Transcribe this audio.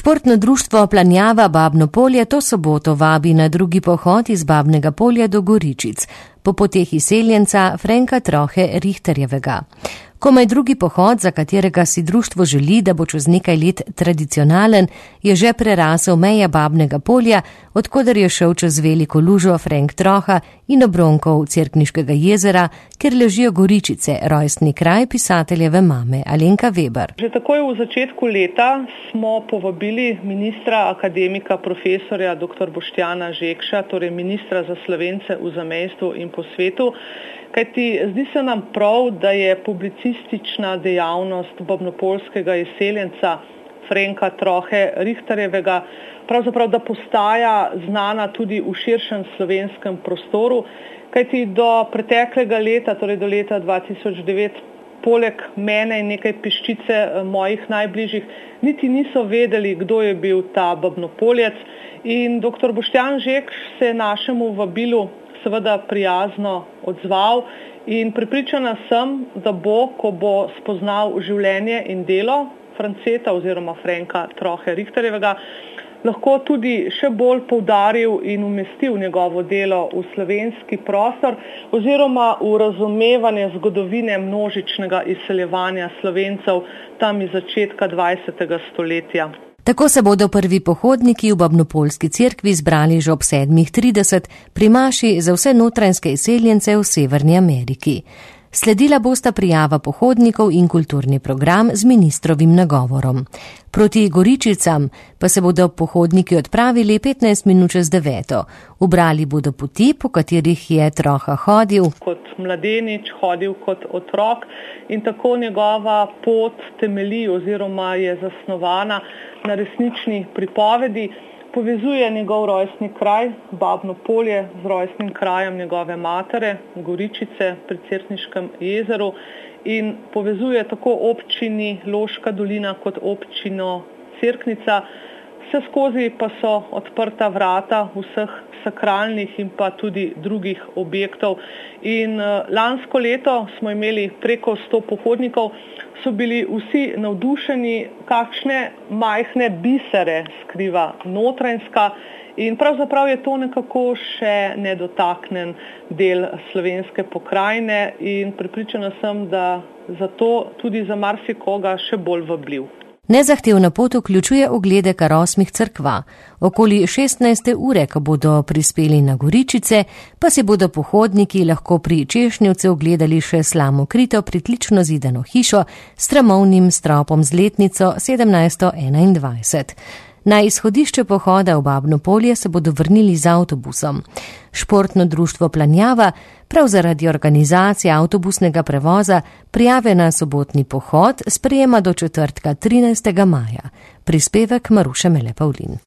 Športno društvo Planjava Babno Polje to soboto vabi na drugi pohod iz Babnega Polja do Goričic, po poteh izseljenca Frenka Trohe Richterjevega. Komaj drugi pohod, za katerega si društvo želi, da bo čez nekaj let tradicionalen, je že prerasel meje Babnega Polja, odkoder je šel čez veliko lužo Frenk Troha in obronkov Cerkniškega jezera, kjer ležijo Goričice, rojstni kraj pisateljeve mame Alenka Weber. Že takoj v začetku leta smo povabili ministra akademika profesorja dr. Boštjana Žekša, torej ministra za Slovence v zamejstvu in po svetu, kajti zdi se nam prav, da je publicistična dejavnost babnopoljskega izseljenca Frenka Trohe Richterjevega pravzaprav, da postaja znana tudi v širšem slovenskem prostoru, kajti do preteklega leta, torej do leta 2009, poleg mene in nekaj peščice mojih najbližjih, niti niso vedeli, kdo je bil ta babnopoljec, in dr. Boštjan Žekš se je našemu vabilu seveda prijazno odzval in prepričana sem, da bo, ko bo spoznal življenje in delo Franceta oziroma Frenka Trohe Richterjevega, lahko tudi še bolj poudaril in umestil njegovo delo v slovenski prostor oziroma v razumevanje zgodovine množičnega izseljevanja Slovencev tam iz začetka 20. stoletja. Tako se bodo prvi pohodniki v Babnopoljski cerkvi zbrali že ob 7:30 pri maši za vse notranjske izseljence v Severni Ameriki. Sledila bosta prijava pohodnikov in kulturni program z ministrovim nagovorom. Proti Goričicam pa se bodo pohodniki odpravili 15 minut čez 9. Ubrali bodo poti, po katerih je Troha hodil kot mladenič, hodil kot otrok, in tako njegova pot temelji oziroma je zasnovana na resnični pripovedi. Povezuje njegov rojstni kraj, Babno Polje, z rojstnim krajem njegove matere, Goričice pri Cerkniškem jezeru, in povezuje tako občini Loška dolina kot občino Cerknica. Vse skozi pa so odprta vrata vseh sakralnih in pa tudi drugih objektov. In lansko leto smo imeli preko 100 pohodnikov, so bili vsi navdušeni, kakšne majhne bisere skriva notranjska, in pravzaprav je to nekako še nedotaknen del slovenske pokrajine in prepričana sem, da zato tudi za marsikoga še bolj vabljiv. Nezahtevna pot vključuje oglede kar 8 cerkva. Okoli 16. ure, ko bodo prispeli na Goričice, pa si bodo pohodniki lahko pri Češnjevcu ogledali še slamokrito pritlično zidano hišo s tramovnim stropom z letnico 1721. Na izhodišče pohoda v Babno Polje se bodo vrnili z avtobusom. Športno društvo Planjava prav zaradi organizacije avtobusnega prevoza prijave na sobotni pohod sprejema do četrtka 13. maja. Prispevek Maruše Mele Pavlin.